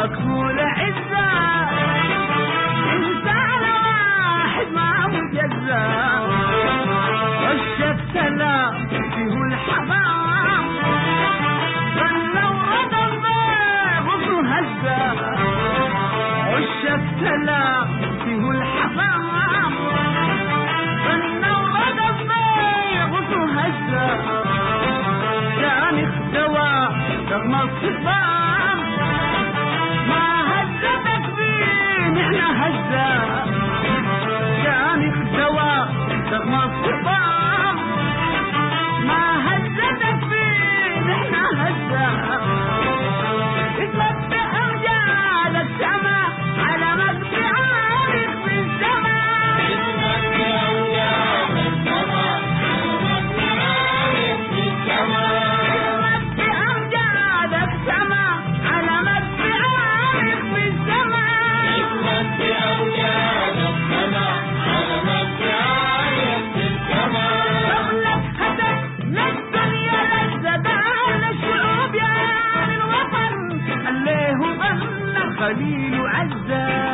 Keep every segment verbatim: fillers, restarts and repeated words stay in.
مكفول عزة إنسان واحد ما مجزة وش السلام فيه الحمام ظلوا رضا الضيف هزة وش السلام فيه الحمام ظلوا رضا الضيف هزة كان اختوى رغم الصفام ما هزتك فين احنا هزة كان اختوى رغم الصفام ما هزتك فين احنا هزة اسمك بأمجاد السماء على مجد عارف في السماء اسمك بأمجاد السماء على مجد عارف في السماء اسمك بأمجاد السماء على مجد عارف في السماء اسمك بأمجاد السماء على مجد عارف في السماء شغلك هدف للدنيا لذة على الشعوب يا من وطن خليه غنى خليل عزة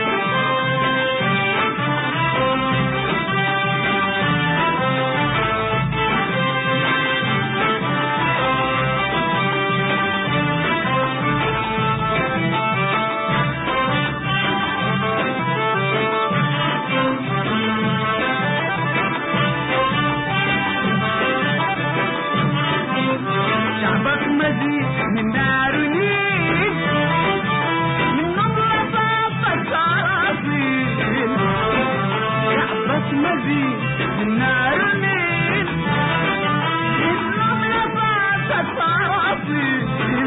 شعبك مزيد من نار ونيل من نمرة صافة صراصيل شعبك مزيد من نار ونيل من نمرة صافة صراصيل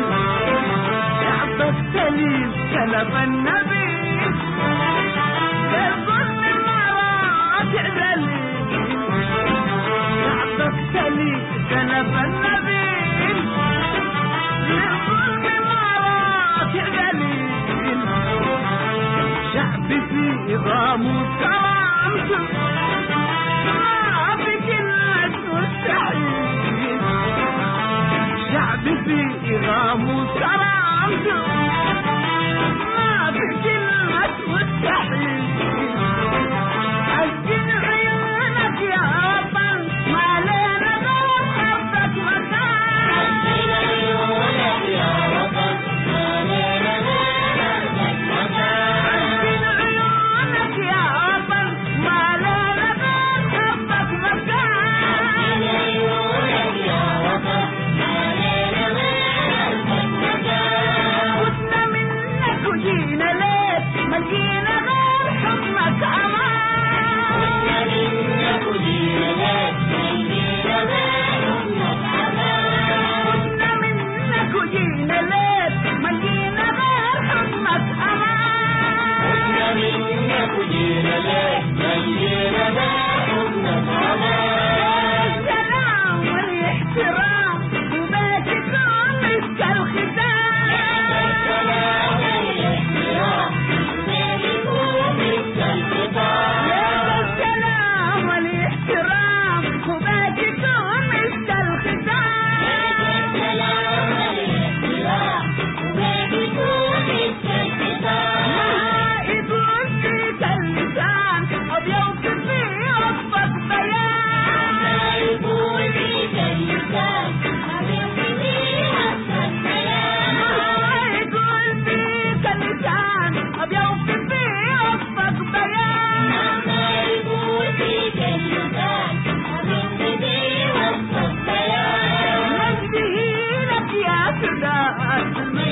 شعبك سليم سلف النبيل للظلم مرات ذليل شعبك سليم سلف النبيل للظلم مرات ذليل شعبي في غاموس كرامته ما في كلمة مستحيل شعبي في غاموس كرامته ما في كلمة مستحيل أسجن عيونك يا وطن ما لنا غير حبك مكان أسجن عيونك يا وطن ما لنا غير حبك مكان أسجن عيونك يا وطن ما لنا غير حبك مكان أسجن عيونك يا وطن ما لنا غير حبك مكان ودنا منك وجينا ليك ما جينا غير حكمك أمان ودنا منك وجينا ليك ما جينا غير حكمك أمان ودنا منك وجينا ليك ما جينا غير حكمك أمان ودنا منك وجينا ليك ما جينا غير حكمك أمان السلام والاحترام وباكتكم مسك الختام السلام والاحترام وباكتكم مسك الختام السلام والاحترام وباكتكم مسك الختام السلام والاحترام وباكتكم مسك الختام ما يقول فيك اللسان أبيض فيه وصفك بيان ما يقول فيك اللسان أبيض فيه وصفك بيان ما يقول فيك اللسان أبيض فيه وصفك بيان ما يقول فيك اللسان أبيض فيه وصفك بيان نجده لك يا سداد